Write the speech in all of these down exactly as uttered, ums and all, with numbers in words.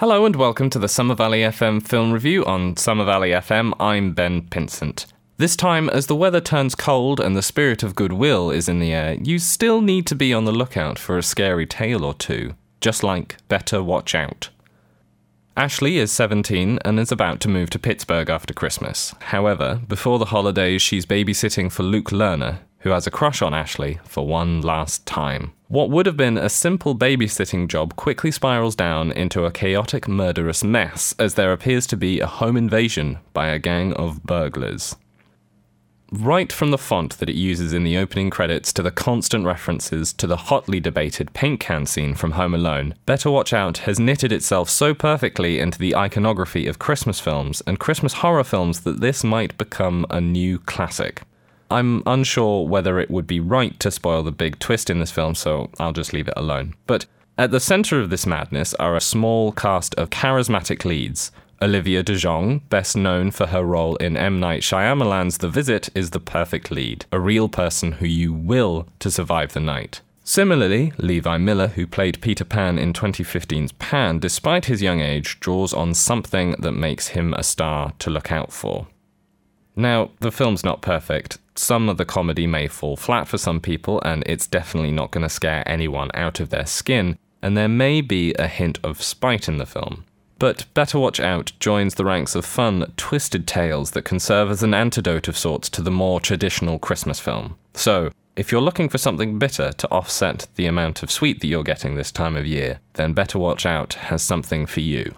Hello and welcome to the Summer Valley F M film review on Summer Valley F M. I'm Ben Pinsent. This time, as the weather turns cold and the spirit of goodwill is in the air, you still need to be on the lookout for a scary tale or two, just like Better Watch Out. Ashley is seventeen and is about to move to Pittsburgh after Christmas. However, before the holidays, she's babysitting for Luke Lerner, who has a crush on Ashley for one last time. What would have been a simple babysitting job quickly spirals down into a chaotic, murderous mess as there appears to be a home invasion by a gang of burglars. Right from the font that it uses in the opening credits to the constant references to the hotly debated paint can scene from Home Alone, Better Watch Out has knitted itself so perfectly into the iconography of Christmas films and Christmas horror films that this might become a new classic. I'm unsure whether it would be right to spoil the big twist in this film, so I'll just leave it alone. But at the centre of this madness are a small cast of charismatic leads. Olivia de Jong, best known for her role in M. Night Shyamalan's The Visit, is the perfect lead, a real person who you will to survive the night. Similarly, Levi Miller, who played Peter Pan in twenty fifteen's Pan, despite his young age, draws on something that makes him a star to look out for. Now, the film's not perfect. Some of the comedy may fall flat for some people, and it's definitely not going to scare anyone out of their skin, and there may be a hint of spite in the film. But Better Watch Out joins the ranks of fun, twisted tales that can serve as an antidote of sorts to the more traditional Christmas film. So, if you're looking for something bitter to offset the amount of sweet that you're getting this time of year, then Better Watch Out has something for you.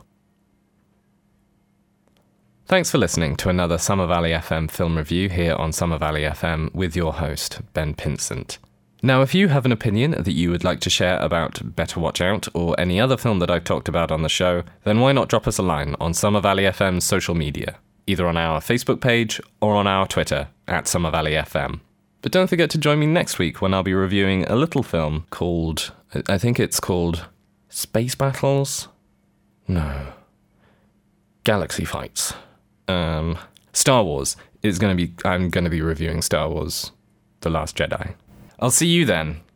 Thanks for listening to another Summer Valley F M film review here on Summer Valley F M with your host, Ben Pinsent. Now, if you have an opinion that you would like to share about Better Watch Out or any other film that I've talked about on the show, then why not drop us a line on Summer Valley F M's social media, either on our Facebook page or on our Twitter, at Summer Valley F M. But don't forget to join me next week when I'll be reviewing a little film called, I think it's called Space Battles? No. Galaxy Fights. Um, Star Wars is going to be, I'm going to be reviewing Star Wars The Last Jedi. I'll see you then.